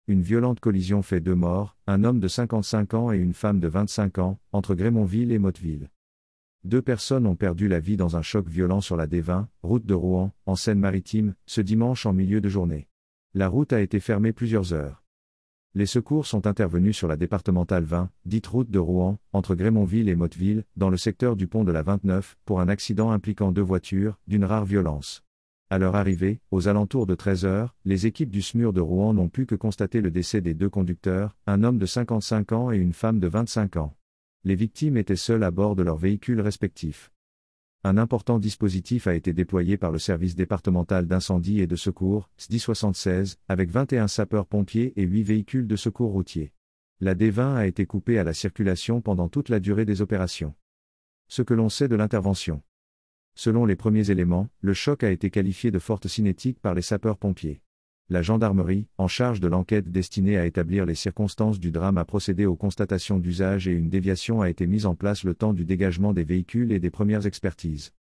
une violente collision fait 2 morts, un homme de 55 ans et une femme de 25 ans, entre Grémonville et Motteville. 2 personnes ont perdu la vie dans un choc violent sur la D20, route de Rouen, en Seine-Maritime, ce dimanche en milieu de journée. La route a été fermée plusieurs heures. Les secours sont intervenus sur la départementale 20, dite route de Rouen, entre Grémonville et Motteville, dans le secteur du pont de la 29, pour un accident impliquant 2 voitures, d'une rare violence. À leur arrivée, aux alentours de 13 heures, les équipes du SMUR de Rouen n'ont pu que constater le décès des 2 conducteurs, un homme de 55 ans et une femme de 25 ans. Les victimes étaient seules à bord de leurs véhicules respectifs. Un important dispositif a été déployé par le service départemental d'incendie et de secours, SDI 76, avec 21 sapeurs-pompiers et 8 véhicules de secours routiers. La D20 a été coupée à la circulation pendant toute la durée des opérations. Ce que l'on sait de l'intervention. Selon les premiers éléments, le choc a été qualifié de forte cinétique par les sapeurs-pompiers. La gendarmerie, en charge de l'enquête destinée à établir les circonstances du drame, a procédé aux constatations d'usage et une déviation a été mise en place le temps du dégagement des véhicules et des premières expertises.